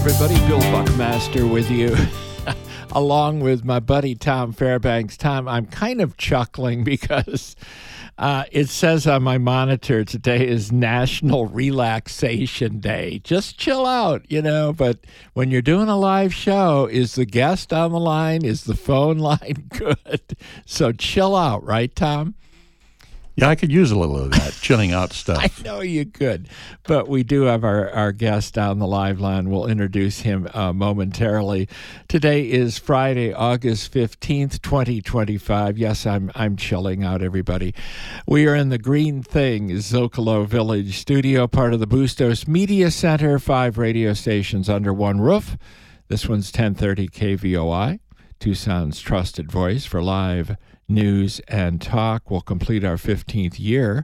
everybody. Bill Buckmaster with you, along with my buddy Tom Fairbanks. Tom, I'm kind of chuckling because it says on my monitor today is National Relaxation Day. Just chill out, but when you're doing a live show, is the guest on the line? Is the phone line good? So chill out, right, Tom? Yeah, I could use a little of that chilling out stuff. I know you could, but we do have our guest on the live line. We'll introduce him momentarily. Today is Friday, August 15th, 2025. Yes, I'm chilling out, everybody. We are in the Green Thing, Zocalo Village studio, part of the Bustos Media Center, 5 radio stations under one roof. This one's 1030 KVOI, Tucson's trusted voice for live news and talk. Will complete our 15th year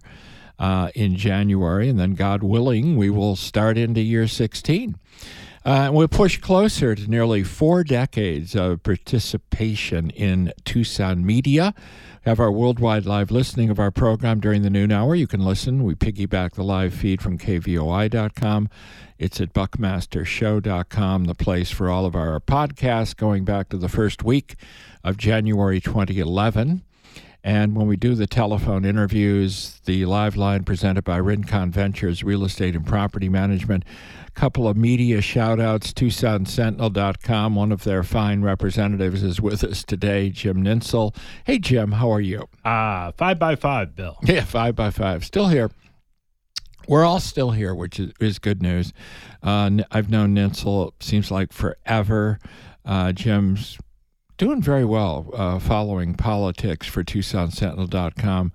in January, and then God willing, we will start into year 16. We'll push closer to nearly 4 decades of participation in Tucson media. We have our worldwide live listening of our program during the noon hour. You can listen. We piggyback the live feed from kvoi.com. It's at buckmastershow.com, the place for all of our podcasts going back to the first week of January 2011. And when we do the telephone interviews, the live line presented by Rincon Ventures Real Estate and Property Management. A couple of media shout-outs, TucsonSentinel.com. One of their fine representatives is with us today, Jim Ninsel. Hey, Jim, how are you? 5x5, Bill. Yeah, 5x5. Still here. We're all still here, which is good news. I've known Ninsel, seems like forever. Jim's doing very well following politics for TucsonSentinel.com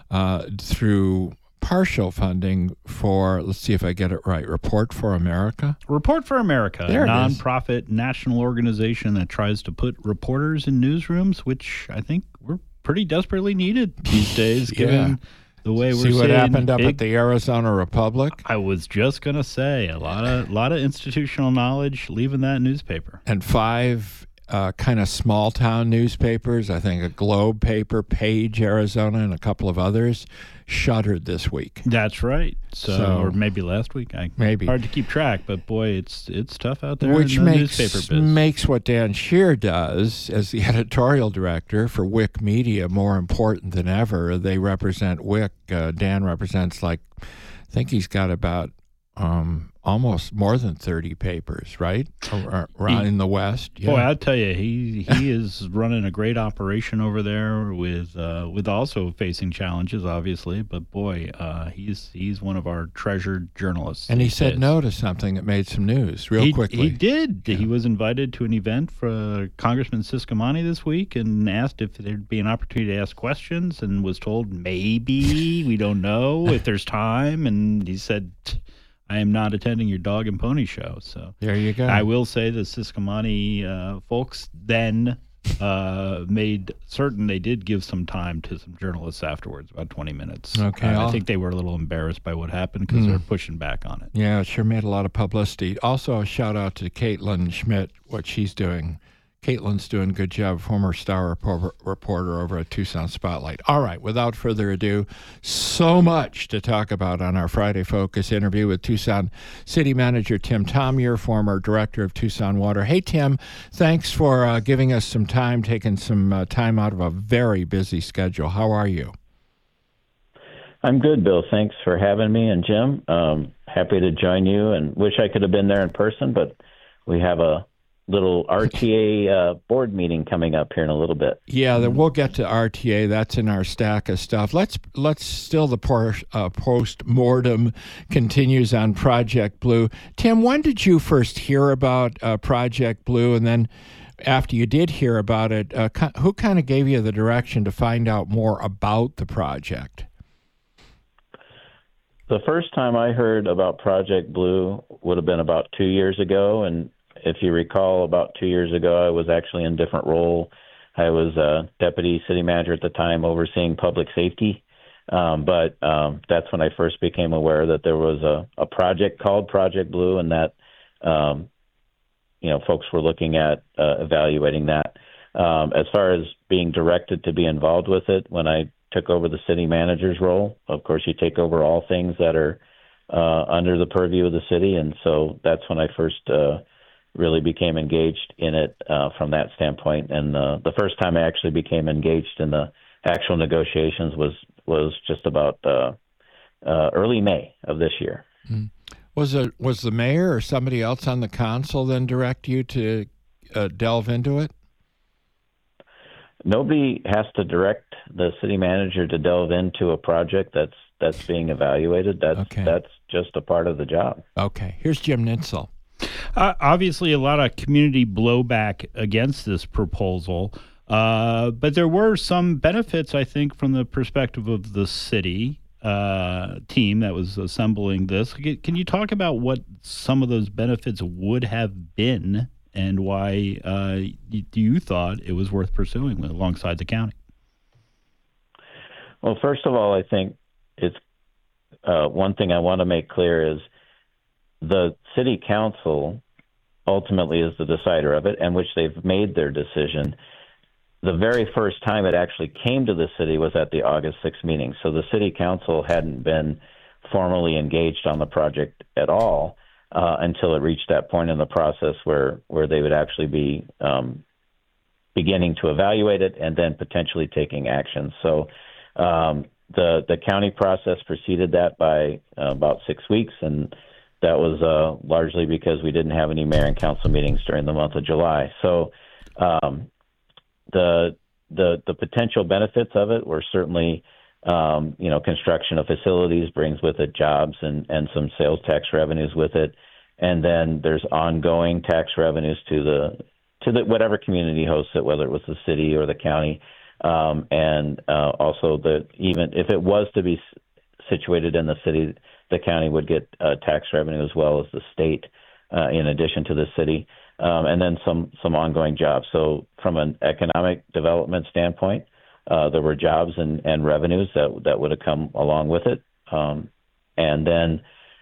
through partial funding for, let's see if I get it right, Report for America? Report for America, there a nonprofit national organization that tries to put reporters in newsrooms, which I think we're pretty desperately needed these days, given the way we're seeing. See what happened up at the Arizona Republic? I was just going to say, a lot of institutional knowledge leaving that newspaper. And 5 kind of small-town newspapers, I think a Globe paper, Page, Arizona, and a couple of others, shuttered this week. That's right. So or maybe last week. Maybe. Hard to keep track, but boy, it's tough out there Which in the newspaper biz. makes what Dan Scheer does as the editorial director for WIC Media more important than ever. They represent WIC. Dan represents, I think he's got about almost more than 30 papers, right? Around in the West. Yeah. Boy, I'll tell you, he is running a great operation over there with also facing challenges, obviously. But boy, he's one of our treasured journalists. And he said no to something that made some news quickly. He did. Yeah. He was invited to an event for Congressman Ciscomani this week and asked if there'd be an opportunity to ask questions, and was told maybe, we don't know if there's time. And he said, I am not attending your dog and pony show. So there you go. I will say the Ciscomani folks then made certain they did give some time to some journalists afterwards, about 20 minutes. Okay. I think they were a little embarrassed by what happened because they're pushing back on it. Yeah, it sure made a lot of publicity. Also, a shout out to Caitlin Schmidt, what she's doing. Caitlin's doing a good job, former star reporter over at Tucson Spotlight. All right, without further ado, so much to talk about on our Friday Focus interview with Tucson City Manager Tim Tomyer, former director of Tucson Water. Hey, Tim, thanks for giving us some time, taking some time out of a very busy schedule. How are you? I'm good, Bill. Thanks for having me, and Jim. Happy to join you, and wish I could have been there in person, but we have a little RTA board meeting coming up here in a little bit. Yeah, then we'll get to RTA. That's in our stack of stuff. Let's still the post-mortem continues on Project Blue. Tim, when did you first hear about Project Blue? And then after you did hear about it, who kind of gave you the direction to find out more about the project? The first time I heard about Project Blue would have been about 2 years ago, and if you recall, about 2 years ago, I was actually in a different role. I was deputy city manager at the time overseeing public safety. But that's when I first became aware that there was a project called Project Blue, and that, folks were looking at evaluating that. As far as being directed to be involved with it, when I took over the city manager's role, of course, you take over all things that are under the purview of the city. And so that's when I first really became engaged in it from that standpoint. And the first time I actually became engaged in the actual negotiations was just about early May of this year. Mm. Was the mayor or somebody else on the council then direct you to delve into it? Nobody has to direct the city manager to delve into a project that's being evaluated. That's just a part of the job. Okay. Here's Jim Nitzel. Obviously, a lot of community blowback against this proposal, but there were some benefits, I think, from the perspective of the city team that was assembling this. Can you talk about what some of those benefits would have been and why you thought it was worth pursuing alongside the county? Well, first of all, I think it's one thing I want to make clear is the city council ultimately is the decider of it, and which they've made their decision. The very first time it actually came to the city was at the August 6th meeting. So the city council hadn't been formally engaged on the project at all until it reached that point in the process where they would actually be beginning to evaluate it and then potentially taking action. So the county process preceded that by about 6 weeks, and that was largely because we didn't have any mayor and council meetings during the month of July. So the potential benefits of it were certainly, construction of facilities brings with it jobs and some sales tax revenues with it. And then there's ongoing tax revenues to the whatever community hosts it, whether it was the city or the county. And also even if it was to be situated in the city, the county would get tax revenue as well as the state in addition to the city. And then some ongoing jobs. So from an economic development standpoint, there were jobs and revenues that would have come along with it. And then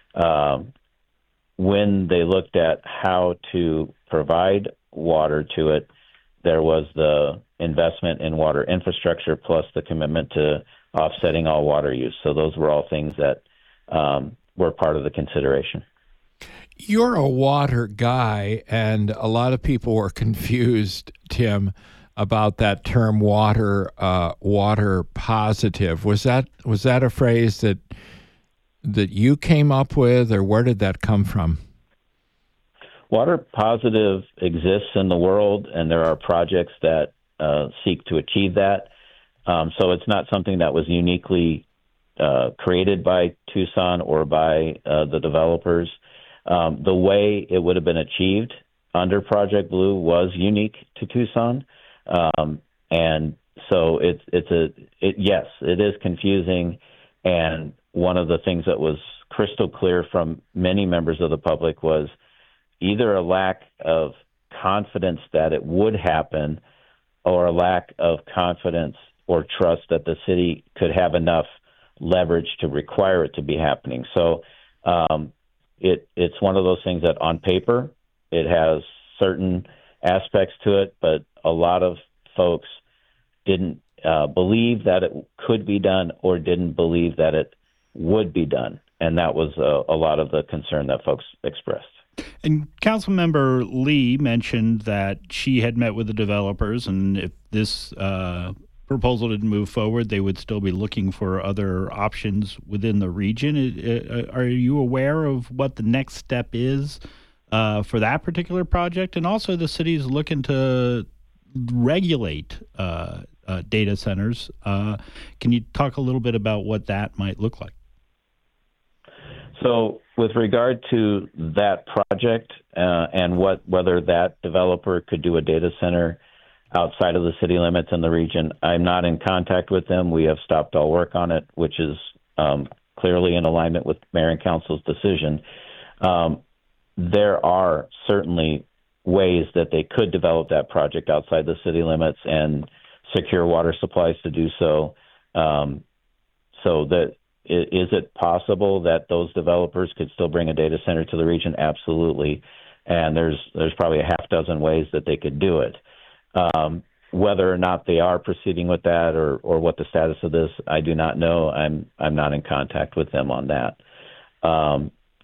when they looked at how to provide water to it, there was the investment in water infrastructure plus the commitment to offsetting all water use. So those were all things that were part of the consideration. You're a water guy, and a lot of people were confused, Tim, about that term water positive. Was that a phrase that you came up with, or where did that come from? Water positive exists in the world, and there are projects that seek to achieve that. So it's not something that was uniquely created by Tucson or by the developers. The way it would have been achieved under Project Blue was unique to Tucson. And so yes, it is confusing. And one of the things that was crystal clear from many members of the public was either a lack of confidence that it would happen or a lack of confidence or trust that the city could have enough leverage to require it to be happening. So it's one of those things that on paper it has certain aspects to it, but a lot of folks didn't believe that it could be done or didn't believe that it would be done. And that was a lot of the concern that folks expressed. And Councilmember Lee mentioned that she had met with the developers, and if this proposal didn't move forward, they would still be looking for other options within the region. Are you aware of what the next step is for that particular project? And also the city's looking to regulate data centers. Can you talk a little bit about what that might look like? So with regard to that project and whether that developer could do a data center outside of the city limits in the region, I'm not in contact with them. We have stopped all work on it, which is clearly in alignment with Mayor and Council's decision. There are certainly ways that they could develop that project outside the city limits and secure water supplies to do so. So that is it possible that those developers could still bring a data center to the region? Absolutely. And there's probably a half dozen ways that they could do it. Whether or not they are proceeding with that or what the status of this, I do not know. I'm not in contact with them on that.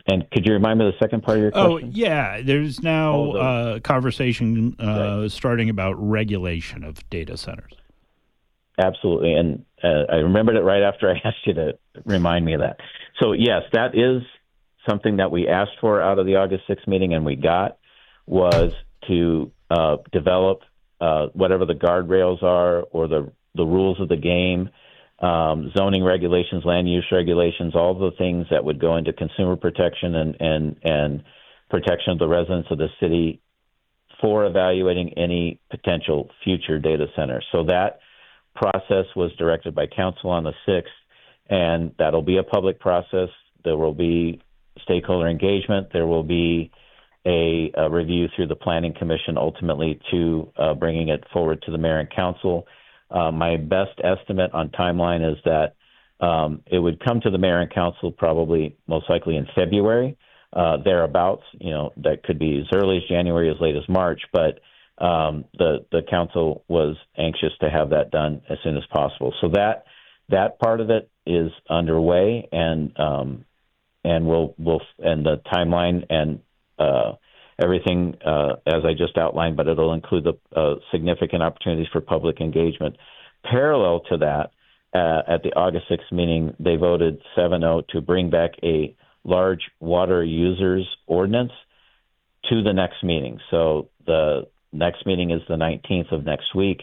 And could you remind me of the second part of your question? Oh, yeah. There's now a conversation starting about regulation of data centers. Absolutely. And I remembered it right after I asked you to remind me of that. So, yes, that is something that we asked for out of the August 6th meeting, and we got, was to develop whatever the guardrails are or the rules of the game, zoning regulations, land use regulations, all the things that would go into consumer protection and protection of the residents of the city for evaluating any potential future data center. So that process was directed by council on the 6th, and that'll be a public process. There will be stakeholder engagement. There will be a review through the Planning Commission, ultimately to bringing it forward to the mayor and council. My best estimate on timeline is that it would come to the mayor and council probably most likely in February, thereabouts. That could be as early as January, as late as March, but the council was anxious to have that done as soon as possible. So that part of it is underway, and we'll and the timeline and everything as I just outlined, but it'll include the significant opportunities for public engagement. Parallel to that, at the August 6th meeting, they voted 7-0 to bring back a large water users ordinance to the next meeting. So the next meeting is the 19th of next week.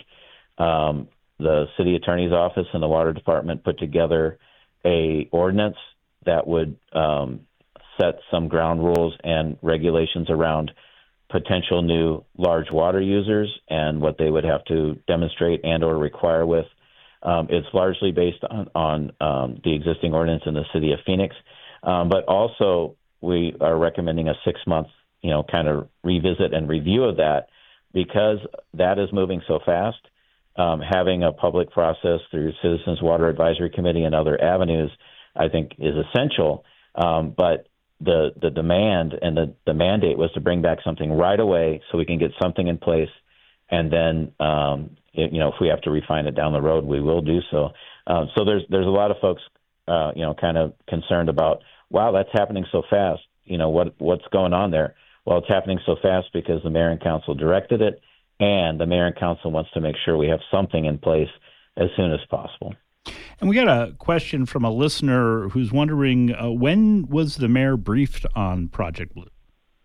The city attorney's office and the water department put together a ordinance that would set some ground rules and regulations around potential new large water users and what they would have to demonstrate and or require with. It's largely based on the existing ordinance in the city of Phoenix, but also we are recommending a 6-month, kind of revisit and review of that, because that is moving so fast. Having a public process through Citizens Water Advisory Committee and other avenues, I think, is essential. But the demand and the mandate was to bring back something right away so we can get something in place, and then if we have to refine it down the road, we will do so. So there's a lot of folks kind of concerned about, wow, that's happening so fast. What's going on there? Well, it's happening so fast because the mayor and council directed it, and the mayor and council wants to make sure we have something in place as soon as possible. And we got a question from a listener who's wondering, when was the mayor briefed on Project Blue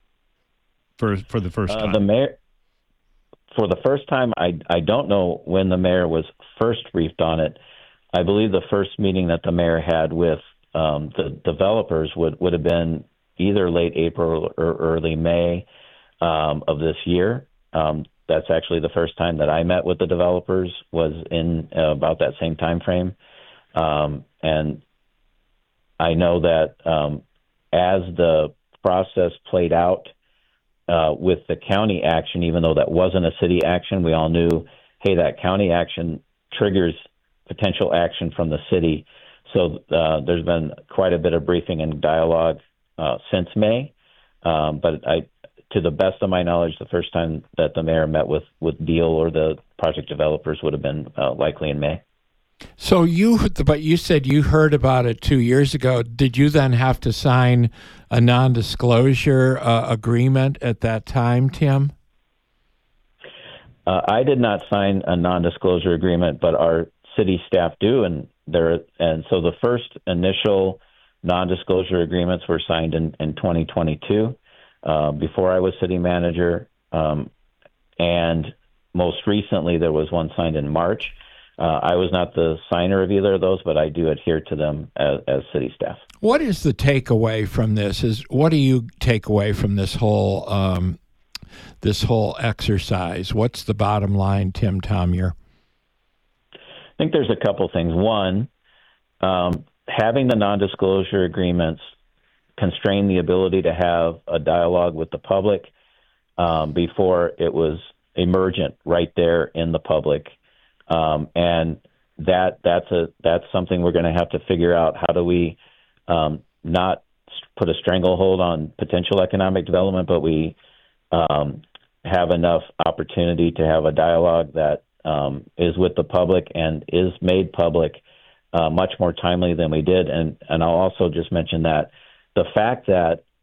for the first time? The mayor, for the first time, I don't know when the mayor was first briefed on it. I believe the first meeting that the mayor had with the developers would have been either late April or early May of this year. That's actually the first time that I met with the developers, was in about that same time frame. And I know that as the process played out with the county action, even though that wasn't a city action, we all knew, hey, that county action triggers potential action from the city. So there's been quite a bit of briefing and dialogue since May. But to the best of my knowledge, the first time that the mayor met with Deal or the project developers would have been likely in May. So you said you heard about it 2 years ago. Did you then have to sign a non-disclosure agreement at that time, Tim? I did not sign a non-disclosure agreement, but our city staff do, and so the first initial non-disclosure agreements were signed in 2022. Before I was city manager, and most recently there was one signed in March. I was not the signer of either of those, but I do adhere to them as city staff. What is the takeaway from this? What do you take away from this whole exercise? What's the bottom line, Tim Tomyer? I think there's a couple things. One, having the non-disclosure agreements constrain the ability to have a dialogue with the public before it was emergent right there in the public. And that's something we're going to have to figure out. How do we not put a stranglehold on potential economic development, but we have enough opportunity to have a dialogue that is with the public and is made public much more timely than we did. And I'll also just mention that the fact that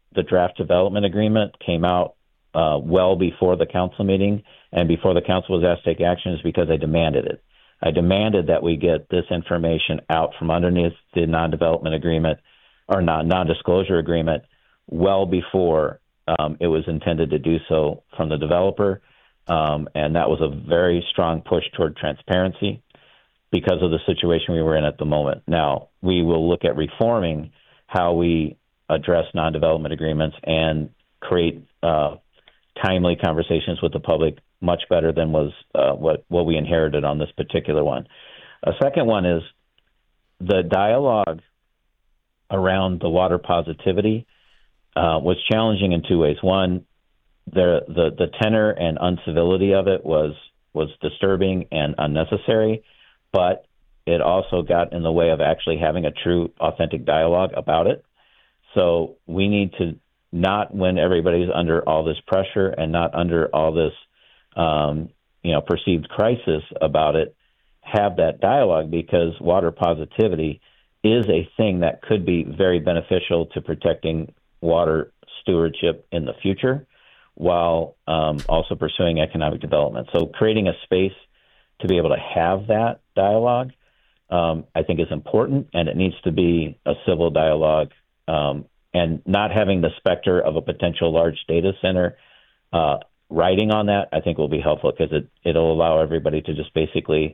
the draft development agreement came out well before the council meeting and before the council was asked to take action is because I demanded it. I demanded that we get this information out from underneath the non-development agreement or non-disclosure agreement well before it was intended to do so from the developer. And that was a very strong push toward transparency because of the situation we were in at the moment. Now, we will look at reforming how we address non-development agreements and create timely conversations with the public much better than was what we inherited on this particular one. A second one is the dialogue around the water positivity was challenging in two ways. One, the tenor and uncivility of it was disturbing and unnecessary, but it also got in the way of actually having a true, authentic dialogue about it. So we need to not, when everybody's under all this pressure and not under all this, perceived crisis about it, have that dialogue, because water positivity is a thing that could be very beneficial to protecting water stewardship in the future, while also pursuing economic development. So creating a space to be able to have that dialogue, I think, is important, and it needs to be a civil dialogue, and not having the specter of a potential large data center writing on that, I think, will be helpful, because it'll allow everybody to just basically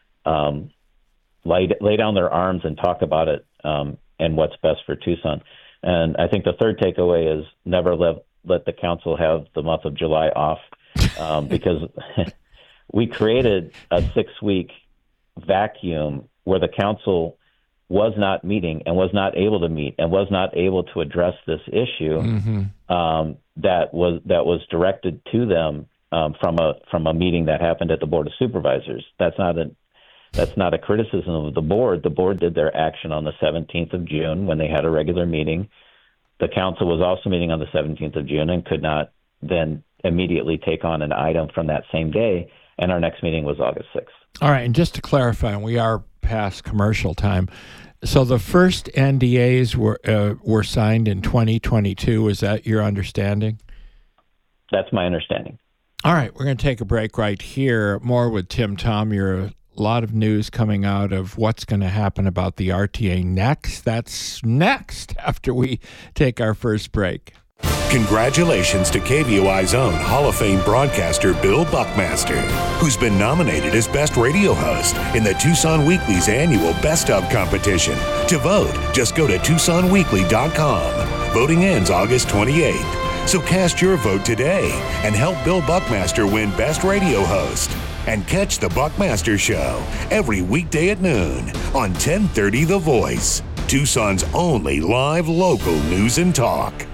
lay down their arms and talk about it and what's best for Tucson. And I think the third takeaway is never let the council have the month of July off, because we created a 6-week vacuum where the council was not meeting and was not able to meet and was not able to address this issue that was directed to them from a meeting that happened at the Board of Supervisors. That's not a criticism of the board. The board did their action on the 17th of June when they had a regular meeting. The council was also meeting on the 17th of June and could not then immediately take on an item from that same day, and our next meeting was August 6th. All right, and just to clarify, we are past commercial time. So the first NDAs were signed in 2022. Is that your understanding? That's my understanding. All right, we're going to take a break right here. More with Tim Tom. A lot of news coming out of what's going to happen about the RTA next. That's next after we take our first break. Congratulations to KVOI's own Hall of Fame broadcaster Bill Buckmaster, who's been nominated as Best Radio Host in the Tucson Weekly's annual Best Of competition. To vote, just go to TucsonWeekly.com. Voting ends August 28th. So cast your vote today and help Bill Buckmaster win Best Radio Host. And catch The Buckmaster Show every weekday at noon on 1030 The Voice, Tucson's only live local news and talk.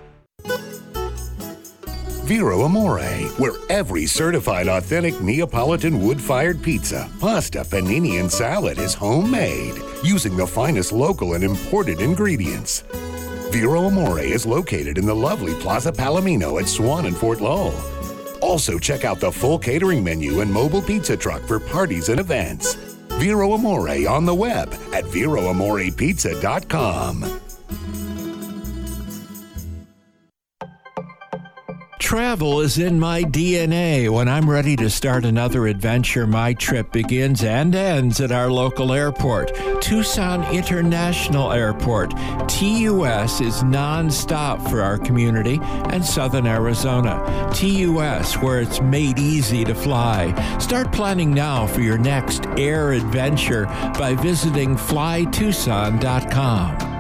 Vero Amore, where every certified authentic Neapolitan wood-fired pizza, pasta, panini, and salad is homemade using the finest local and imported ingredients. Vero Amore is located in the lovely Plaza Palomino at Swan and Fort Lowell. Also, check out the full catering menu and mobile pizza truck for parties and events. Vero Amore on the web at VeroAmorePizza.com. Travel is in my DNA. When I'm ready to start another adventure, my trip begins and ends at our local airport, Tucson International Airport. TUS is nonstop for our community and southern Arizona. TUS, where it's made easy to fly. Start planning now for your next air adventure by visiting flytucson.com.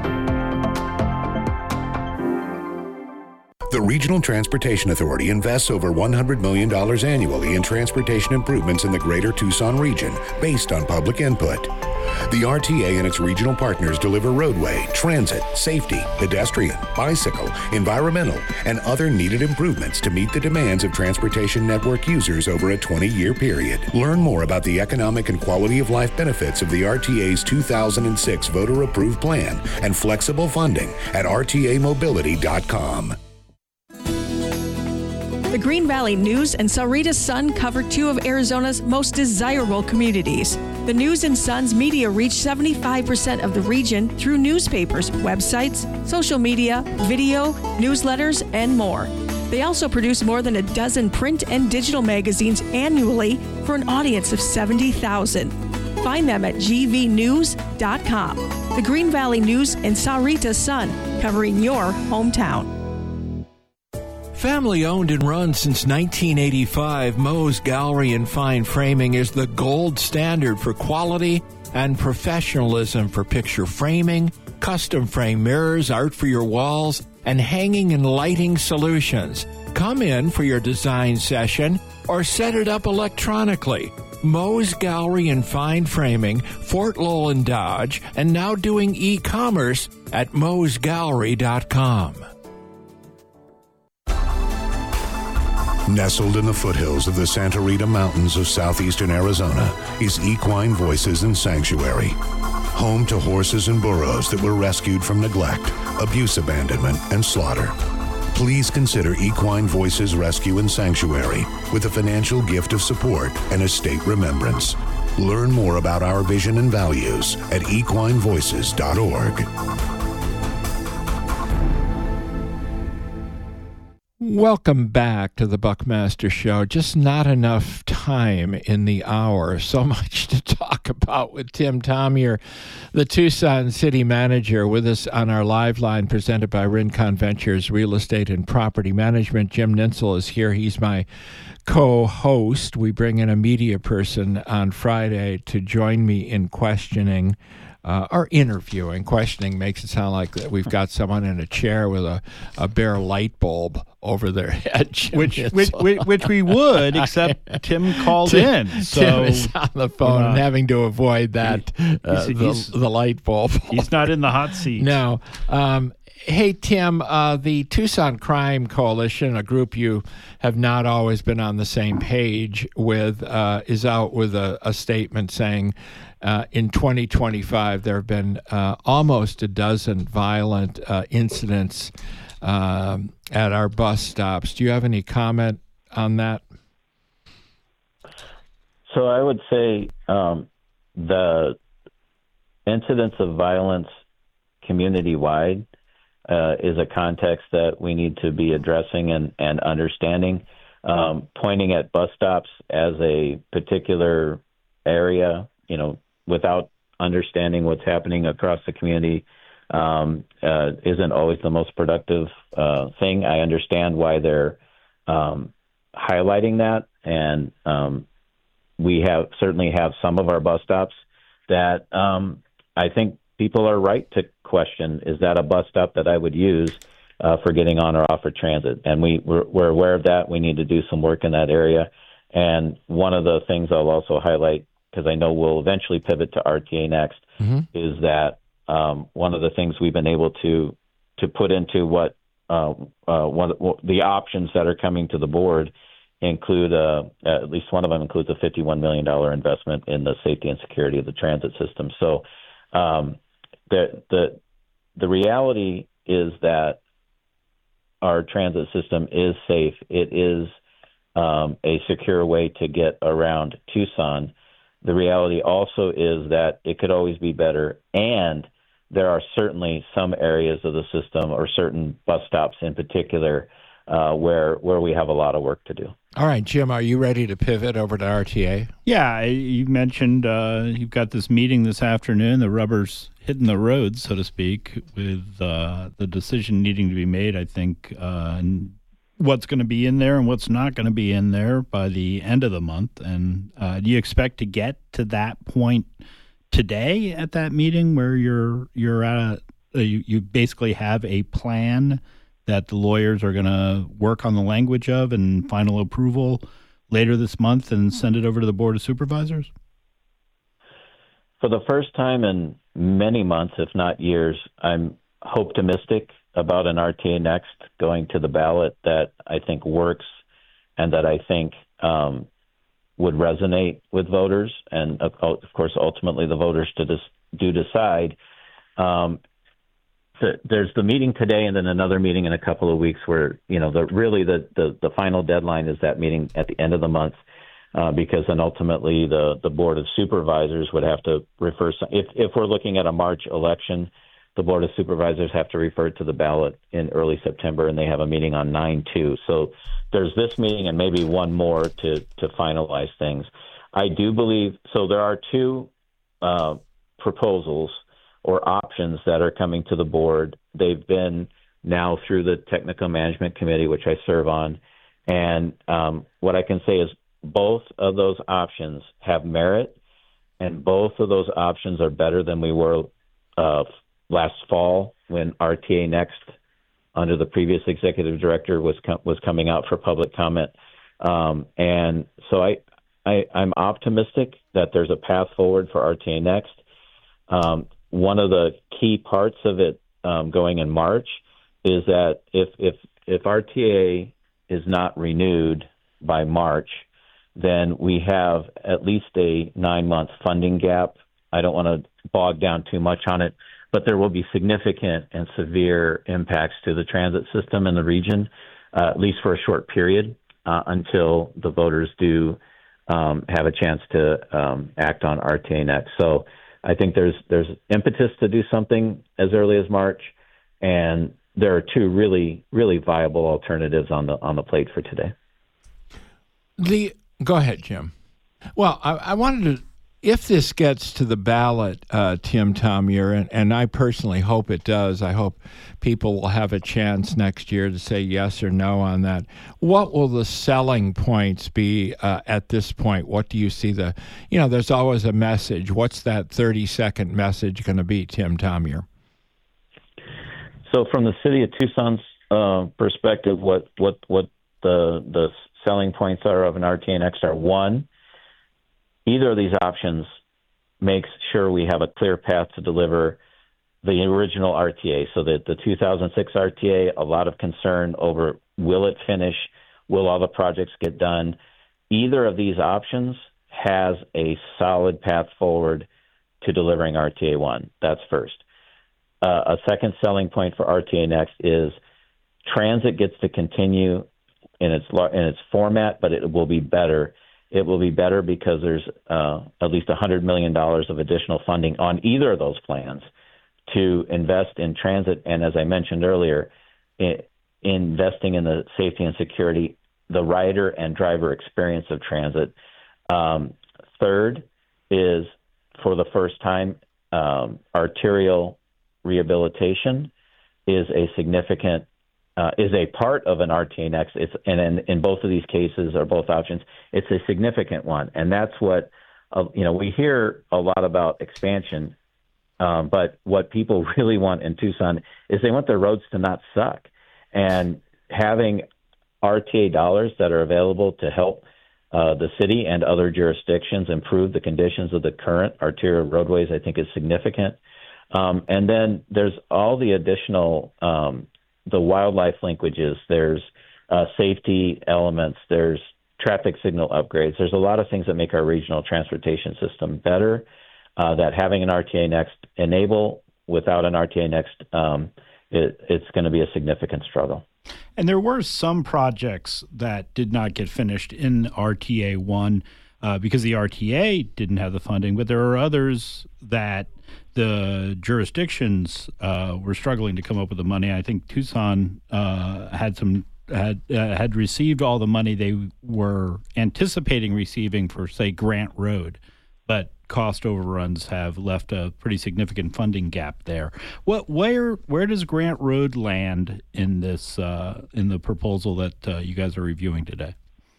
The Regional Transportation Authority invests over $100 million annually in transportation improvements in the greater Tucson region based on public input. The RTA and its regional partners deliver roadway, transit, safety, pedestrian, bicycle, environmental, and other needed improvements to meet the demands of transportation network users over a 20-year period. Learn more about the economic and quality of life benefits of the RTA's 2006 voter-approved plan and flexible funding at rtamobility.com. The Green Valley News and Sahuarita Sun cover two of Arizona's most desirable communities. The News and Sons media reach 75% of the region through newspapers, websites, social media, video, newsletters, and more. They also produce more than a dozen print and digital magazines annually for an audience of 70,000. Find them at gvnews.com. The Green Valley News and Sarita Sun, covering your hometown. Family owned and run since 1985, Moe's Gallery and Fine Framing is the gold standard for quality and professionalism for picture framing, custom frame mirrors, art for your walls, and hanging and lighting solutions. Come in for your design session or set it up electronically. Moe's Gallery and Fine Framing, Fort Lowell and Dodge, and now doing e-commerce at moesgallery.com. Nestled in the foothills of the Santa Rita Mountains of southeastern Arizona is Equine Voices and Sanctuary, home to horses and burros that were rescued from neglect, abuse, abandonment, and slaughter. Please consider Equine Voices Rescue and Sanctuary with a financial gift of support and estate remembrance. Learn more about our vision and values at equinevoices.org. Welcome back to the Buckmaster Show. Just not enough time in the hour. So much to talk about with Tim Thomier, the Tucson City Manager, with us on our live line presented by Rincon Ventures Real Estate and Property Management. Jim Ninsel is here. He's my co-host. We bring in a media person on Friday to join me in questioning or interviewing. Questioning makes it sound like that we've got someone in a chair with a bare light bulb over their head. Which we would, except Tim called in. So Tim is on the phone and having to avoid that, the light bulb. He's not in the hot seat. No. Hey, Tim, the Tucson Crime Coalition, a group you have not always been on the same page with, is out with a statement saying in 2025 there have been almost a dozen violent incidents at our bus stops. Do you have any comment on that? So I would say the incidents of violence community-wide is a context that we need to be addressing and understanding. Pointing at bus stops as a particular area, without understanding what's happening across the community isn't always the most productive thing. I understand why they're highlighting that, and we certainly have some of our bus stops that I think people are right to question, is that a bus stop that I would use for getting on or off of transit? And we're aware of that. We need to do some work in that area. And one of the things I'll also highlight, because I know we'll eventually pivot to RTA next, is that one of the things we've been able to put into what the options that are coming to the board include, at least one of them includes a $51 million investment in the safety and security of the transit system. So the reality is that our transit system is safe. It is a secure way to get around Tucson. The reality also is that it could always be better, and there are certainly some areas of the system, or certain bus stops in particular, where we have a lot of work to do. All right, Jim, are you ready to pivot over to RTA? Yeah, you mentioned you've got this meeting this afternoon. The rubber's hitting the road, so to speak, with the decision needing to be made, I think, and what's going to be in there and what's not going to be in there by the end of the month. And do you expect to get to that point today at that meeting where you're at you basically have a plan that the lawyers are going to work on the language of and final approval later this month and send it over to the Board of Supervisors? For the first time in many months, if not years, I'm optimistic about an RTA Next going to the ballot that I think works and that I think would resonate with voters. And, of course, ultimately the voters do decide. There's the meeting today and then another meeting in a couple of weeks where, the final deadline is that meeting at the end of the month. because then ultimately the Board of Supervisors would have to refer. If we're looking at a March election, the Board of Supervisors have to refer to the ballot in early September, and they have a meeting on 9/2. So there's this meeting and maybe one more to finalize things. I do believe, so there are two proposals or options that are coming to the board. They've been now through the Technical Management Committee, which I serve on. And what I can say is both of those options have merit, and both of those options are better than we were last fall when RTA Next, under the previous executive director, was coming out for public comment. And so I'm optimistic that there's a path forward for RTA Next. One of the key parts of it going in March is that if RTA is not renewed by March, then we have at least a 9-month funding gap. I don't want to bog down too much on it, but there will be significant and severe impacts to the transit system in the region, at least for a short period, until the voters do have a chance to act on RTA Next. So I think there's impetus to do something as early as March, and there are two really, really viable alternatives on the plate for today. Go ahead, Jim. Well, I wanted to, if this gets to the ballot, Tim Tomyer, and I personally hope it does, I hope people will have a chance next year to say yes or no on that. What will the selling points be at this point? What do you see there's always a message. What's that 30-second message going to be, Tim Tomyer? So from the city of Tucson's perspective, what the selling points are of an RTA Next are: one, either of these options makes sure we have a clear path to deliver the original RTA. So that the 2006 RTA, a lot of concern over will it finish, will all the projects get done. Either of these options has a solid path forward to delivering RTA 1. That's first. A second selling point for RTA Next is transit gets to continue in its format, but it will be better. It will be better because there's at least $100 million of additional funding on either of those plans to invest in transit, and as I mentioned earlier, investing in the safety and security, the rider and driver experience of transit. Third is, for the first time, arterial rehabilitation is a significant is a part of an RTA Next. And in both of these cases, or both options, it's a significant one. And that's what, we hear a lot about expansion, but what people really want in Tucson is they want their roads to not suck. And having RTA dollars that are available to help the city and other jurisdictions improve the conditions of the current arterial roadways, I think, is significant. And then there's all the additional the wildlife linkages, there's safety elements, there's traffic signal upgrades. There's a lot of things that make our regional transportation system better that having an RTA Next enable. Without an RTA Next, it's going to be a significant struggle. And there were some projects that did not get finished in RTA 1 because the RTA didn't have the funding, but there are others that the jurisdictions were struggling to come up with the money. I think Tucson had received all the money they were anticipating receiving for, say, Grant Road, but cost overruns have left a pretty significant funding gap there. Where does Grant Road land in this in the proposal that you guys are reviewing today?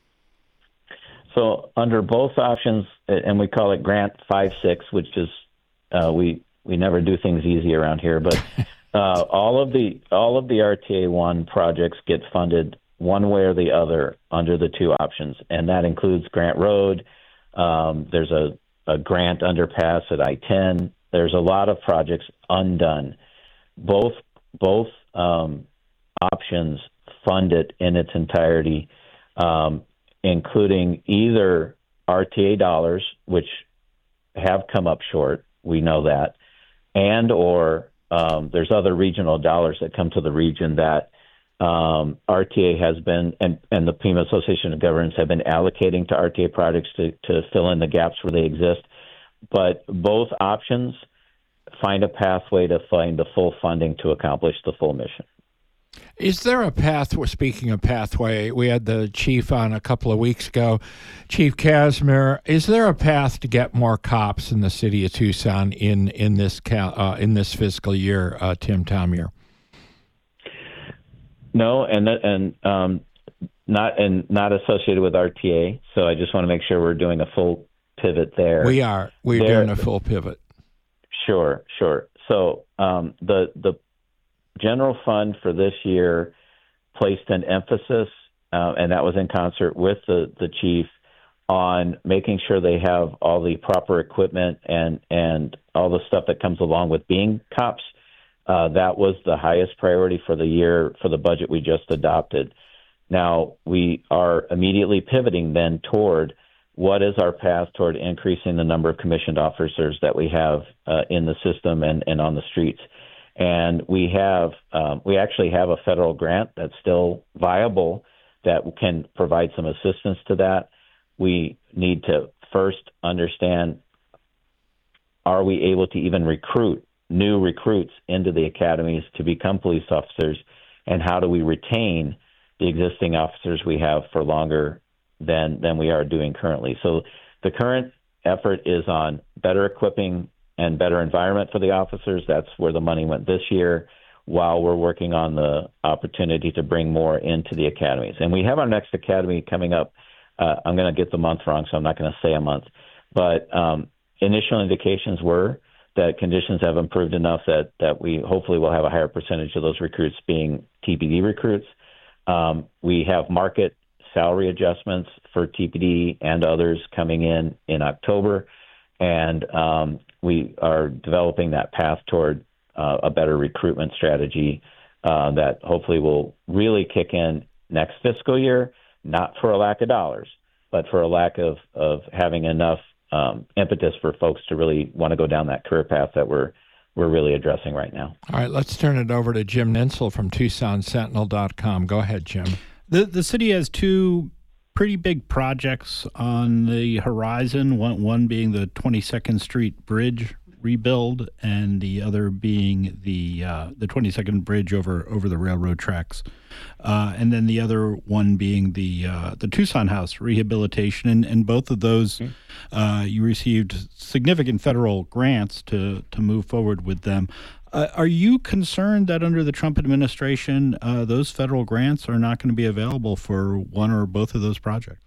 So under both options, and we call it Grant 5-6, which is we never do things easy around here, but all of the RTA 1 projects get funded one way or the other under the two options, and that includes Grant Road. There's a Grant underpass at I-10. There's a lot of projects undone. Both options fund it in its entirety, including either RTA dollars, which have come up short, we know that, and or there's other regional dollars that come to the region that RTA has been, and the Pima Association of Governments have been allocating to RTA projects to fill in the gaps where they exist. But both options find a pathway to find the full funding to accomplish the full mission. Is there a path? Speaking of pathway, we had the chief on a couple of weeks ago, Chief Casimir. Is there a path to get more cops in the city of Tucson in this fiscal year, Tim Tomyer? No, and not associated with RTA. So I just want to make sure we're doing a full pivot there. We're doing a full pivot. Sure. So the general fund for this year placed an emphasis, and that was in concert with the chief, on making sure they have all the proper equipment and all the stuff that comes along with being cops. That was the highest priority for the year for the budget we just adopted. Now, we are immediately pivoting then toward what is our path toward increasing the number of commissioned officers that we have in the system and on the streets. And we actually have a federal grant that's still viable that can provide some assistance to that. We need to first understand, are we able to even recruit new recruits into the academies to become police officers, and how do we retain the existing officers we have for longer than we are doing currently? So the current effort is on better equipping and better environment for the officers. That's where the money went this year, while we're working on the opportunity to bring more into the academies. And we have our next academy coming up. I'm going to get the month wrong, so I'm not going to say a month. But initial indications were that conditions have improved enough that we hopefully will have a higher percentage of those recruits being TPD recruits. We have market salary adjustments for TPD and others coming in October, and we are developing that path toward a better recruitment strategy that hopefully will really kick in next fiscal year, not for a lack of dollars, but for a lack of having enough impetus for folks to really want to go down that career path that we're really addressing right now. All right, let's turn it over to Jim Nensel from TucsonSentinel.com. Go ahead, Jim. The city has two pretty big projects on the horizon, one being the 22nd Street Bridge rebuild, and the other being the 22nd Bridge over the railroad tracks, and then the other one being the Tucson House rehabilitation. And both of those, you received significant federal grants to move forward with them. Are you concerned that under the Trump administration, those federal grants are not going to be available for one or both of those projects?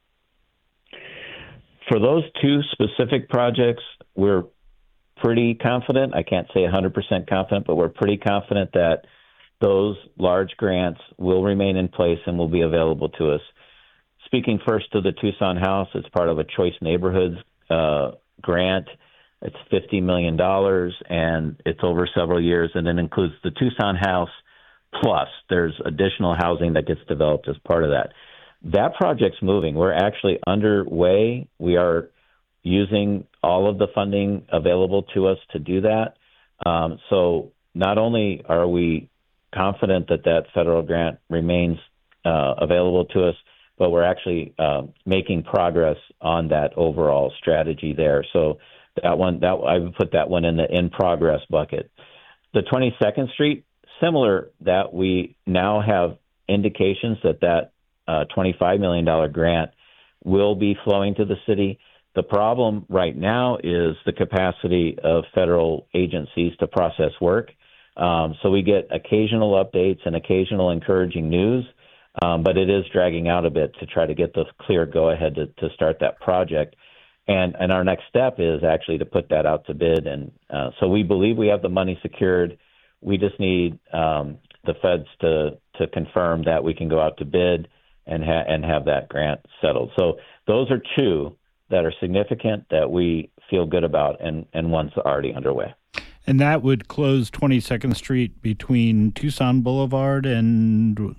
For those two specific projects, we're pretty confident. I can't say 100% confident, but we're pretty confident that those large grants will remain in place and will be available to us. Speaking first to the Tucson House, it's part of a Choice Neighborhoods grant. It's $50 million, and it's over several years, and it includes the Tucson House, plus there's additional housing that gets developed as part of that. That project's moving. We're actually underway. We are using all of the funding available to us to do that. So not only are we confident that federal grant remains available to us, but we're actually making progress on that overall strategy there. So I would put that one in the in progress bucket. The 22nd Street, similar, that we now have indications that $25 million grant will be flowing to the city. The problem right now is the capacity of federal agencies to process work. So we get occasional updates and occasional encouraging news, but it is dragging out a bit to try to get the clear go-ahead to start that project. And our next step is actually to put that out to bid. And so we believe we have the money secured. We just need the feds to confirm that we can go out to bid and have that grant settled. So those are two that are significant that we feel good about, and one's already underway. And that would close 22nd Street between Tucson Boulevard and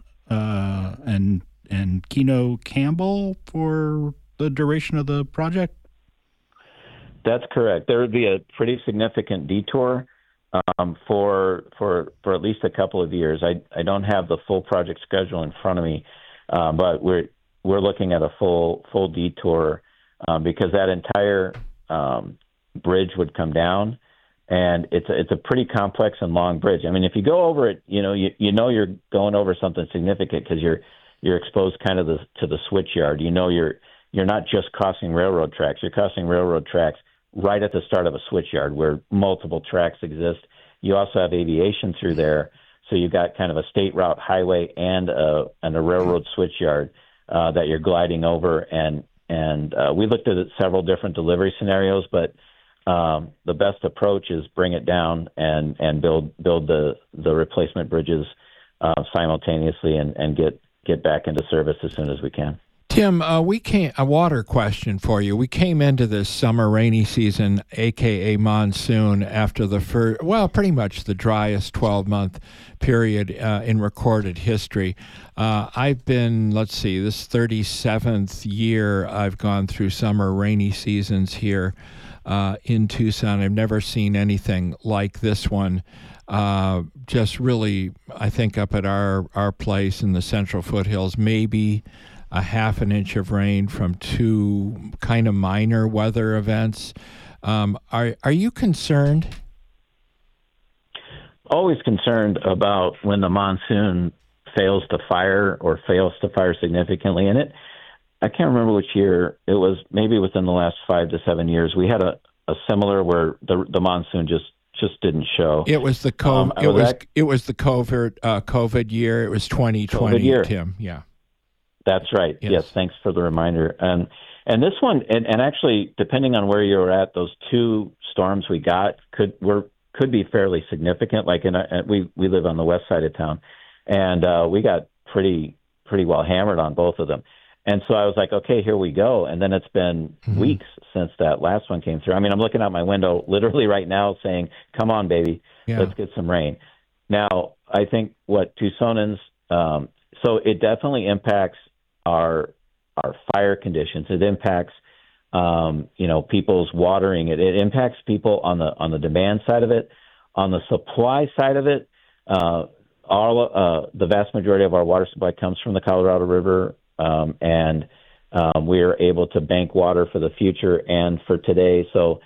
Keno Campbell for the duration of the project? That's correct. There would be a pretty significant detour for at least a couple of years. I don't have the full project schedule in front of me, but we're looking at a full detour because that entire bridge would come down, and it's a pretty complex and long bridge. I mean, if you go over it, you know you're going over something significant because you're exposed kind of to the switch yard. You know you're not just crossing railroad tracks. You're crossing railroad tracks right at the start of a switch yard where multiple tracks exist. You also have aviation through there, so you've got kind of a state route highway and a railroad switch yard that you're gliding over. And we looked at several different delivery scenarios, but the best approach is bring it down and build the replacement bridges simultaneously and get back into service as soon as we can. Tim, a water question for you. We came into this summer rainy season, aka monsoon, after pretty much the driest 12-month period in recorded history. I've been, this 37th year I've gone through summer rainy seasons here in Tucson. I've never seen anything like this one. Just really, I think up at our place in the Central Foothills, maybe a half an inch of rain from two kind of minor weather events. Are you concerned? Always concerned about when the monsoon fails to fire significantly. And I can't remember which year it was. Maybe within the last 5 to 7 years, we had a similar where the monsoon just didn't show. It was the it was the COVID year. It was 2020, Tim. Yeah. That's right. Yes. Thanks for the reminder. And this one, and actually, depending on where you were at, those two storms we got could be fairly significant. Like we live on the west side of town, and we got pretty well hammered on both of them. And so I was like, okay, here we go. And then it's been weeks since that last one came through. I mean, I'm looking out my window literally right now saying, come on, baby, let's get some rain. Now, I think what Tucsonans, so it definitely impacts our fire conditions. It impacts, people's watering. It impacts people on the demand side of it. On the supply side of it, the vast majority of our water supply comes from the Colorado River, and we are able to bank water for the future and for today. So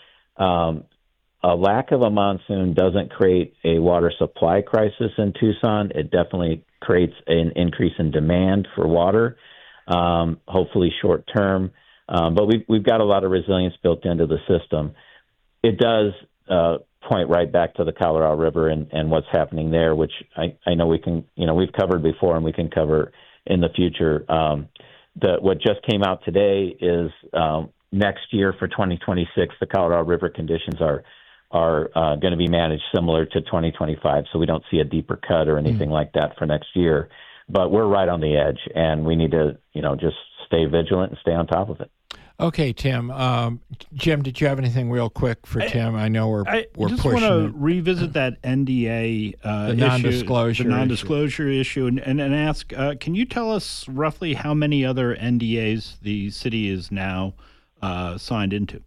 a lack of a monsoon doesn't create a water supply crisis in Tucson. It definitely creates an increase in demand for water. Hopefully short term, but we've got a lot of resilience built into the system. It does point right back to the Colorado River and what's happening there, which I know we've covered before and we can cover in the future. What just came out today is next year for 2026, the Colorado River conditions are going to be managed similar to 2025, so we don't see a deeper cut or anything like that for next year. But we're right on the edge, and we need to, just stay vigilant and stay on top of it. Okay, Tim. Jim, did you have anything real quick for Tim? I know we're just pushing. Want to revisit that NDA the non-disclosure issue, and ask, can you tell us roughly how many other NDAs the city is now signed into?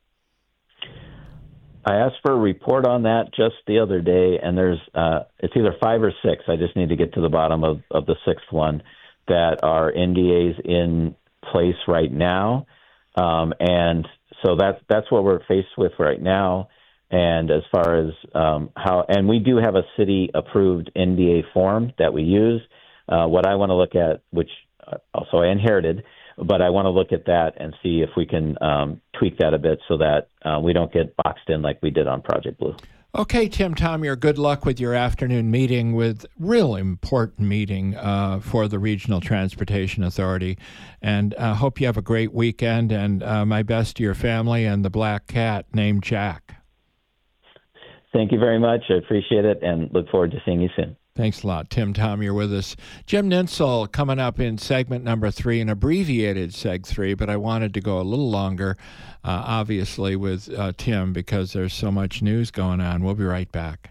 I asked for a report on that just the other day, and there's it's either 5 or 6. I just need to get to the bottom of the 6th one that are NDAs in place right now, and so that's what we're faced with right now. And as far as and we do have a city-approved NDA form that we use. What I want to look at, which also I inherited, but I want to look at that and see if we can tweak that a bit so that we don't get boxed in like we did on Project Blue. Okay, Tim Tomyer, good luck with your afternoon meeting, with real important meeting for the Regional Transportation Authority. And I hope you have a great weekend, and my best to your family and the black cat named Jack. Thank you very much. I appreciate it and look forward to seeing you soon. Thanks a lot. Tim Tomyer with us. Jim Nintzel coming up in segment number 3, an abbreviated seg 3, but I wanted to go a little longer, obviously, with Tim because there's so much news going on. We'll be right back.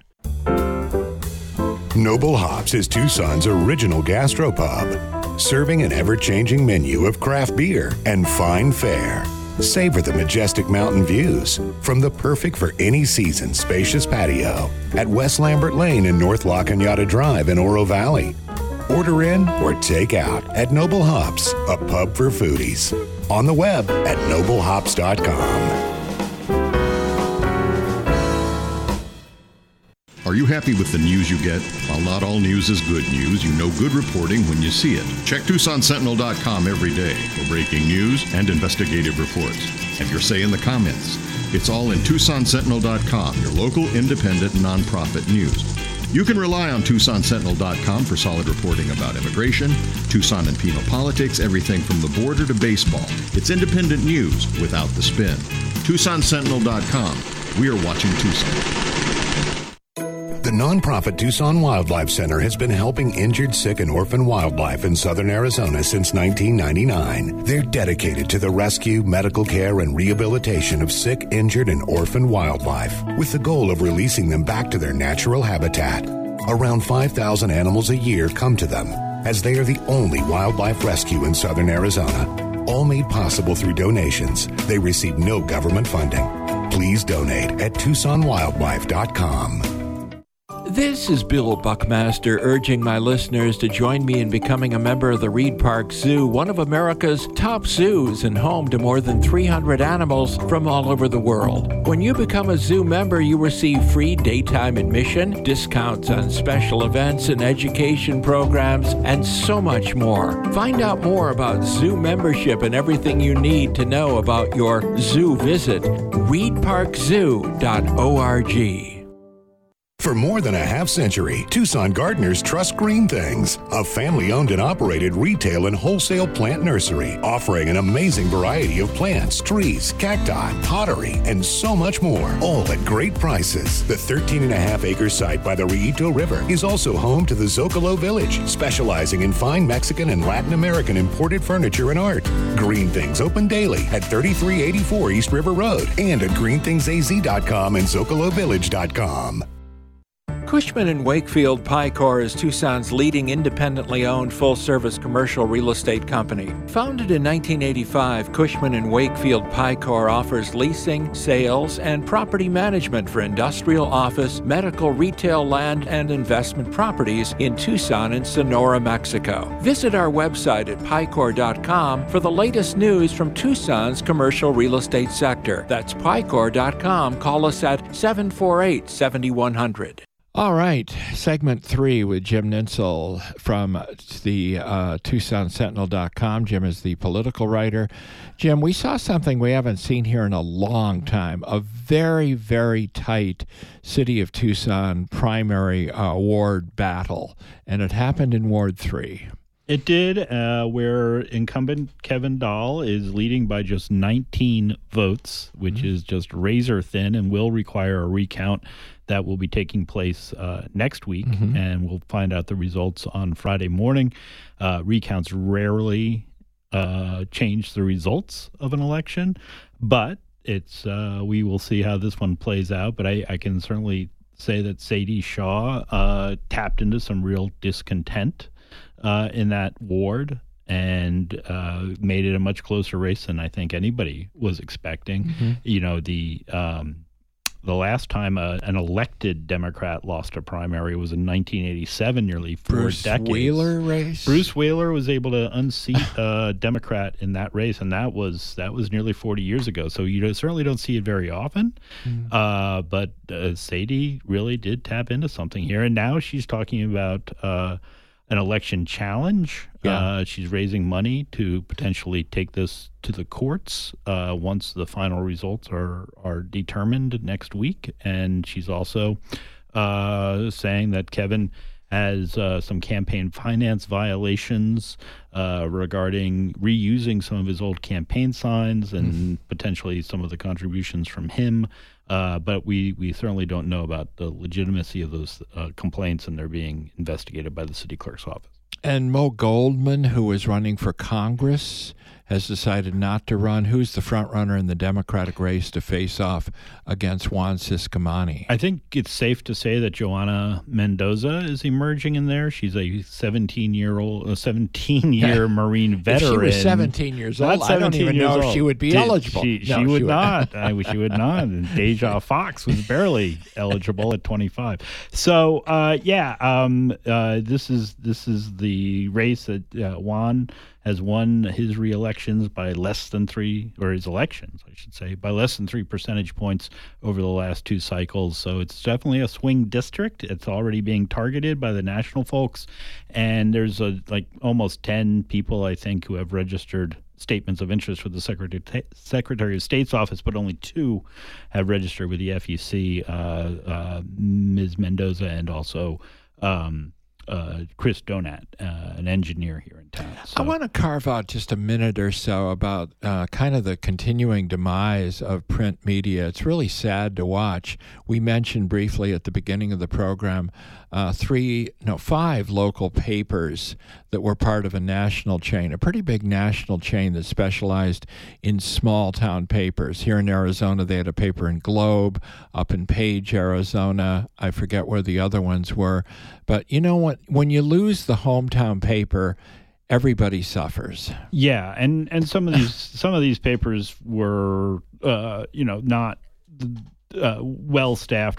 Noble Hops is Tucson's original gastropub, serving an ever-changing menu of craft beer and fine fare. Savor the majestic mountain views from the perfect for any season spacious patio at West Lambert Lane and North La Cañada Drive in Oro Valley. Order in or take out at Noble Hops, a pub for foodies. On the web at noblehops.com. Are you happy with the news you get? While not all news is good news, you know good reporting when you see it. Check TucsonSentinel.com every day for breaking news and investigative reports. Have your say in the comments. It's all in TucsonSentinel.com, your local independent nonprofit news. You can rely on TucsonSentinel.com for solid reporting about immigration, Tucson and penal politics, everything from the border to baseball. It's independent news without the spin. TucsonSentinel.com. We are watching Tucson. The nonprofit Tucson Wildlife Center has been helping injured, sick, and orphan wildlife in southern Arizona since 1999. They're dedicated to the rescue, medical care, and rehabilitation of sick, injured, and orphan wildlife, with the goal of releasing them back to their natural habitat. Around 5,000 animals a year come to them, as they are the only wildlife rescue in southern Arizona. All made possible through donations. They receive no government funding. Please donate at TucsonWildlife.com. This is Bill Buckmaster urging my listeners to join me in becoming a member of the Reed Park Zoo, one of America's top zoos and home to more than 300 animals from all over the world. When you become a zoo member, you receive free daytime admission, discounts on special events and education programs, and so much more. Find out more about zoo membership and everything you need to know about your zoo visit. reedparkzoo.org. For more than a half century, Tucson gardeners trust Green Things, a family-owned and operated retail and wholesale plant nursery, offering an amazing variety of plants, trees, cacti, pottery, and so much more, all at great prices. The 13.5-acre site by the Rillito River is also home to the Zocalo Village, specializing in fine Mexican and Latin American imported furniture and art. Green Things open daily at 3384 East River Road and at greenthingszz.com and zocalovillage.com. Cushman & Wakefield Picor is Tucson's leading independently owned full-service commercial real estate company. Founded in 1985, Cushman & Wakefield Picor offers leasing, sales, and property management for industrial, office, medical, retail, land, and investment properties in Tucson and Sonora, Mexico. Visit our website at picor.com for the latest news from Tucson's commercial real estate sector. That's picor.com. Call us at 748-7100. All right, segment 3 with Jim Ninsel from the TucsonSentinel.com. Jim is the political writer. Jim, we saw something we haven't seen here in a long time, a very, very tight City of Tucson primary ward battle, and it happened in Ward 3. It did, where incumbent Kevin Dahl is leading by just 19 votes, which is just razor thin and will require a recount that will be taking place next week, and we'll find out the results on Friday morning. Recounts rarely change the results of an election, but it's we will see how this one plays out. But I can certainly say that Sadie Shaw tapped into some real discontent in that ward and made it a much closer race than I think anybody was expecting. You know, the last time an elected Democrat lost a primary was in 1987, nearly 4 decades. Bruce Wheeler race? Bruce Wheeler was able to unseat a Democrat in that race, and that was nearly 40 years ago. So you certainly don't see it very often. But Sadie really did tap into something here, and now she's talking about an election challenge. She's raising money to potentially take this to the courts once the final results are determined next week. And she's also saying that Kevin has some campaign finance violations regarding reusing some of his old campaign signs and potentially some of the contributions from him. But we certainly don't know about the legitimacy of those complaints, and they're being investigated by the city clerk's office. And Mo Goldman, who is running for Congress, has decided not to run. Who's the front runner in the Democratic race to face off against Juan Ciscomani? I think it's safe to say that Joana Mendoza is emerging in there. She's a 17-year Marine veteran. If she was 17 years old, I don't even know if she would be eligible. She would not. I wish she would not. And Deja Fox was barely eligible at 25. So, this is the race that Juan has won his re-elections by less than his elections, I should say, by less than 3 percentage points over the last 2 cycles. So it's definitely a swing district. It's already being targeted by the national folks. And there's almost 10 people, I think, who have registered statements of interest with the Secretary of State's office, but only 2 have registered with the FEC, Ms. Mendoza and also Chris Donat, an engineer here in town. So. I want to carve out just a minute or so about kind of the continuing demise of print media. It's really sad to watch. We mentioned briefly at the beginning of the program 5 local papers that were part of a national chain, a pretty big national chain that specialized in small town papers. Here in Arizona, they had a paper in Globe, up in Page, Arizona. I forget where the other ones were. But you know what? When you lose the hometown paper, everybody suffers. Yeah, and some of these papers were not well staffed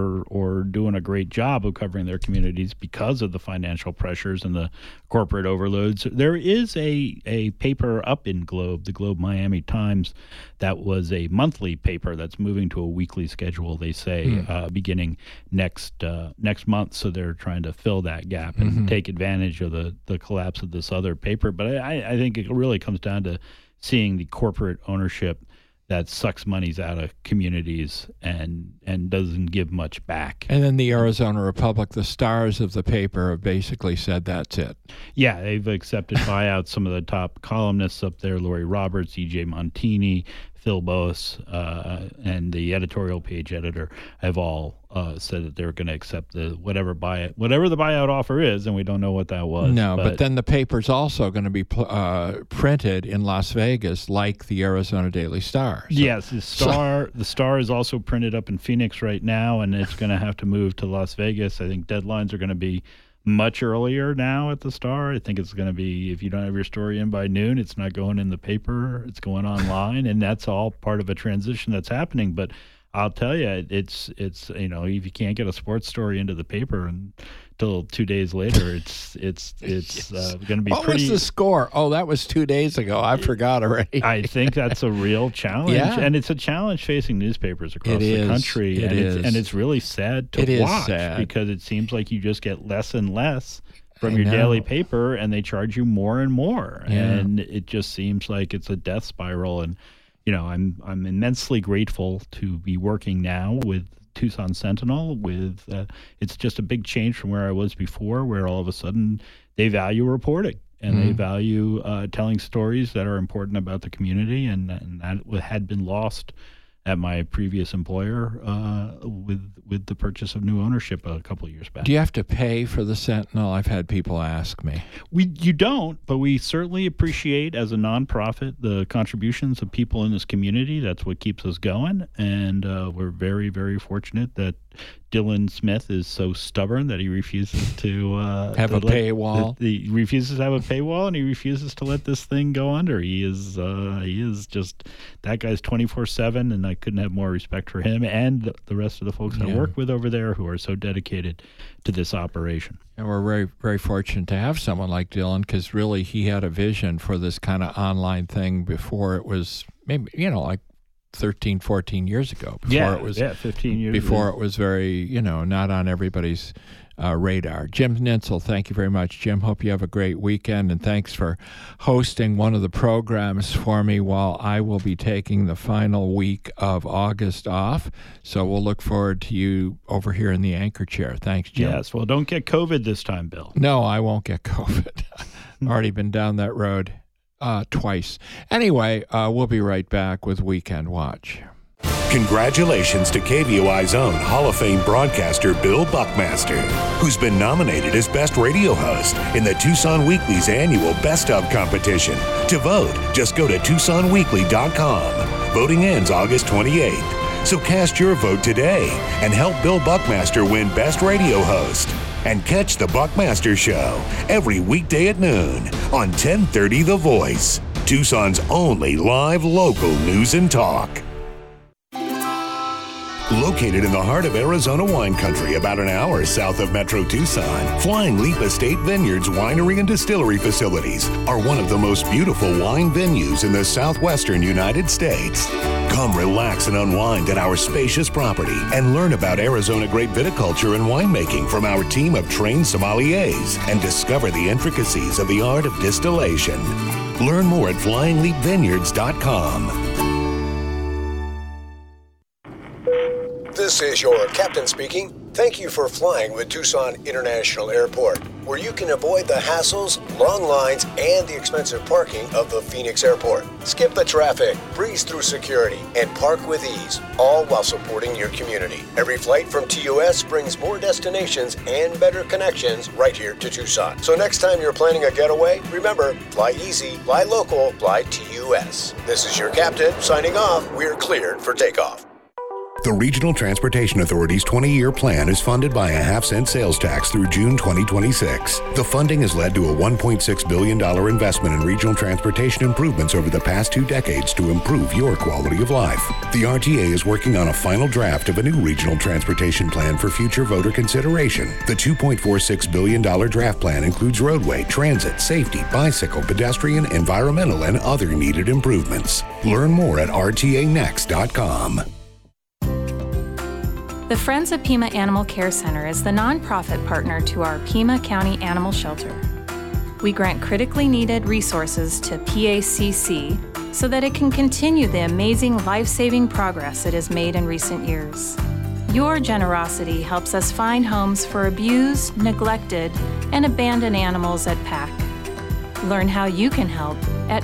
or doing a great job of covering their communities because of the financial pressures and the corporate overloads. There is a paper up in Globe, the Globe Miami Times, that was a monthly paper that's moving to a weekly schedule, they say, beginning next month. So they're trying to fill that gap and take advantage of the collapse of this other paper. But I think it really comes down to seeing the corporate ownership that sucks monies out of communities and doesn't give much back. And then the Arizona Republic, the stars of the paper, have basically said that's it. Yeah, they've accepted buyouts. Some of the top columnists up there, Lori Roberts, E.J. Montini, Phil Bose, and the editorial page editor have all said that they're going to accept whatever the buyout offer is, and we don't know what that was. No, but then the paper's also going to be printed in Las Vegas, like the Arizona Daily Star. So, yes, the Star is also printed up in Phoenix right now, and it's going to have to move to Las Vegas. I think deadlines are going to be much earlier now at the Star. I think it's going to be, if you don't have your story in by noon, it's not going in the paper, it's going online, and that's all part of a transition that's happening. But I'll tell you, it's if you can't get a sports story into the paper until 2 days later, it's going to be what pretty. What was the score? Oh, that was 2 days ago. I forgot already. I think that's a real challenge, and it's a challenge facing newspapers across the country. And it's really sad to watch because it seems like you just get less and less from your daily paper, and they charge you more and more, and it just seems like it's a death spiral. And I'm immensely grateful to be working now with Tucson Sentinel. It's just a big change from where I was before, where all of a sudden they value reporting and they value telling stories that are important about the community, and that had been lost at my previous employer with the purchase of new ownership a couple of years back. Do you have to pay for the Sentinel? I've had people ask me. You don't, but we certainly appreciate, as a nonprofit, the contributions of people in this community. That's what keeps us going, and we're very, very fortunate that Dylan Smith is so stubborn that he refuses to have a paywall. He refuses to have a paywall, and he refuses to let this thing go under. He is just, that guy's 24/7, and I couldn't have more respect for him and the rest of the folks I work with over there who are so dedicated to this operation. And we're very, very fortunate to have someone like Dylan, because really he had a vision for this kind of online thing before it was maybe, like 13, 14 years ago. Before it was 15 years before it was very, not on everybody's radar. Jim Nintzel, thank you very much. Jim, hope you have a great weekend, and thanks for hosting one of the programs for me while I will be taking the final week of August off. So we'll look forward to you over here in the anchor chair. Thanks, Jim. Yes, well, don't get COVID this time, Bill. No, I won't get COVID. Already been down that road twice. Anyway, we'll be right back with Weekend Watch. Congratulations to KVOI's own Hall of Fame broadcaster Bill Buckmaster, who's been nominated as Best Radio Host in the Tucson Weekly's annual Best Of competition. To vote, just go to TucsonWeekly.com. Voting ends August 28th. So cast your vote today and help Bill Buckmaster win Best Radio Host. And catch The Buckmaster Show every weekday at noon on 1030 The Voice, Tucson's only live local news and talk. Located in the heart of Arizona wine country, about an hour south of Metro Tucson, Flying Leap Estate Vineyards Winery and Distillery facilities are one of the most beautiful wine venues in the southwestern United States. Come relax and unwind at our spacious property and learn about Arizona grape viticulture and winemaking from our team of trained sommeliers and discover the intricacies of the art of distillation. Learn more at flyingleapvineyards.com. This is your captain speaking. Thank you for flying with Tucson International Airport, where you can avoid the hassles, long lines, and the expensive parking of the Phoenix Airport. Skip the traffic, breeze through security, and park with ease, all while supporting your community. Every flight from TUS brings more destinations and better connections right here to Tucson. So next time you're planning a getaway, remember, fly easy, fly local, fly TUS. This is your captain signing off. We're cleared for takeoff. The Regional Transportation Authority's 20-year plan is funded by a half-cent sales tax through June 2026. The funding has led to a $1.6 billion investment in regional transportation improvements over the past 2 decades to improve your quality of life. The RTA is working on a final draft of a new regional transportation plan for future voter consideration. The $2.46 billion draft plan includes roadway, transit, safety, bicycle, pedestrian, environmental, and other needed improvements. Learn more at rtanext.com. The Friends of Pima Animal Care Center is the nonprofit partner to our Pima County Animal Shelter. We grant critically needed resources to PACC so that it can continue the amazing life-saving progress it has made in recent years. Your generosity helps us find homes for abused, neglected, and abandoned animals at PAC. Learn how you can help at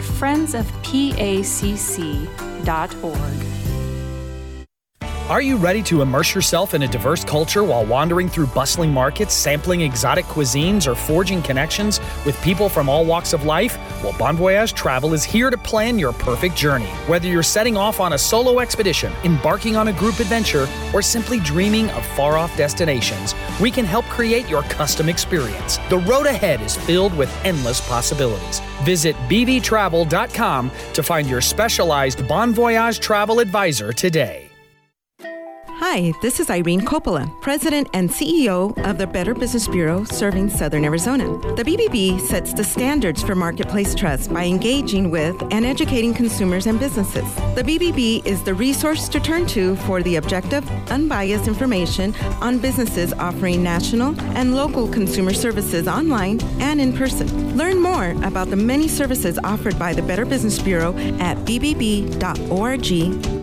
friendsofpacc.org. Are you ready to immerse yourself in a diverse culture while wandering through bustling markets, sampling exotic cuisines, or forging connections with people from all walks of life? Well, Bon Voyage Travel is here to plan your perfect journey. Whether you're setting off on a solo expedition, embarking on a group adventure, or simply dreaming of far-off destinations, we can help create your custom experience. The road ahead is filled with endless possibilities. Visit bbtravel.com to find your specialized Bon Voyage travel advisor today. Hi, this is Irene Coppola, President and CEO of the Better Business Bureau serving Southern Arizona. The BBB sets the standards for marketplace trust by engaging with and educating consumers and businesses. The BBB is the resource to turn to for the objective, unbiased information on businesses offering national and local consumer services online and in person. Learn more about the many services offered by the Better Business Bureau at bbb.org.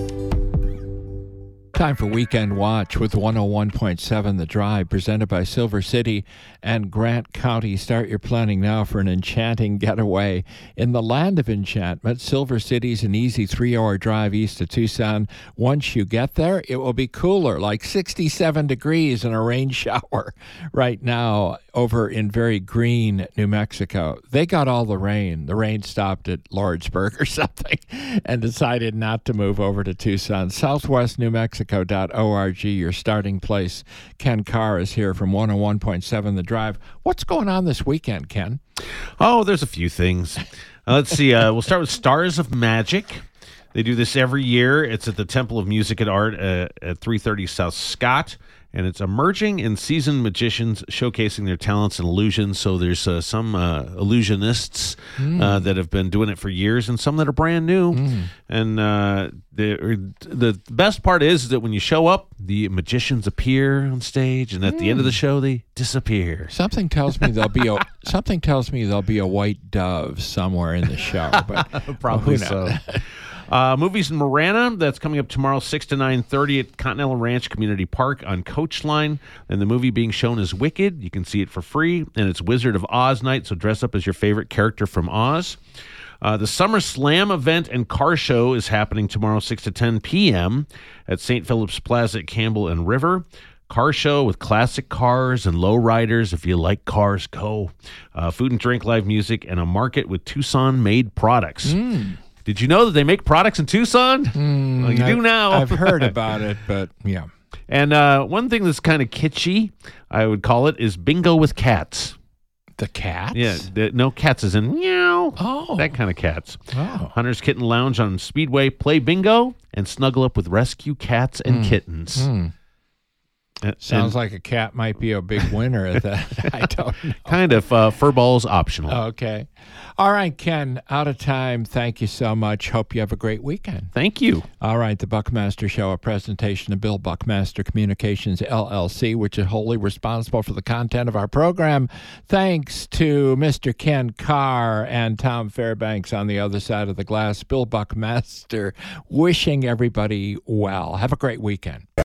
Time for Weekend Watch with 101.7 The Drive, presented by Silver City and Grant County. Start your planning now for an enchanting getaway. In the land of enchantment, Silver City's an easy 3-hour drive east of Tucson. Once you get there, it will be cooler, like 67 degrees and a rain shower right now over in very green New Mexico. They got all the rain. The rain stopped at Lordsburg or something and decided not to move over to Tucson. Southwest New Mexico.org, your starting place. Ken Carr is here from 101.7 The Drive. What's going on this weekend, Ken? Oh, there's a few things. Let's see. We'll start with Stars of Magic. They do this every year. It's at the Temple of Music and Art at 330 South Scott. And it's emerging and seasoned magicians showcasing their talents and illusions. So there's some illusionists that have been doing it for years and some that are brand new. And the best part is that when you show up, the magicians appear on stage, and at the end of the show, they disappear. Something tells me there'll be a white dove somewhere in the show. But probably so. Movies in Marana, that's coming up tomorrow, 6 to 9:30 at Continental Ranch Community Park on Coach Line. And the movie being shown is Wicked. You can see it for free. And it's Wizard of Oz night, so dress up as your favorite character from Oz. The Summer Slam event and car show is happening tomorrow, 6 to 10 p.m. at St. Philip's Plaza at Campbell and River. Car show with classic cars and lowriders. If you like cars, go. Food and drink, live music, and a market with Tucson-made products. Did you know that they make products in Tucson? Well, you do now. I've heard about it, but yeah. And one thing that's kind of kitschy, I would call it, is bingo with cats. The cats? Yeah, no cats as in meow. Oh. That kind of cats. Oh. Hunter's Kitten Lounge on Speedway. Play bingo and snuggle up with rescue cats and kittens. Sounds like a cat might be a big winner at that. I don't know. Kind of. Fur balls optional. Okay. All right, Ken, out of time. Thank you so much. Hope you have a great weekend. Thank you. All right, the Buckmaster Show, a presentation of Bill Buckmaster Communications, LLC, which is wholly responsible for the content of our program. Thanks to Mr. Ken Carr and Tom Fairbanks on the other side of the glass. Bill Buckmaster wishing everybody well. Have a great weekend.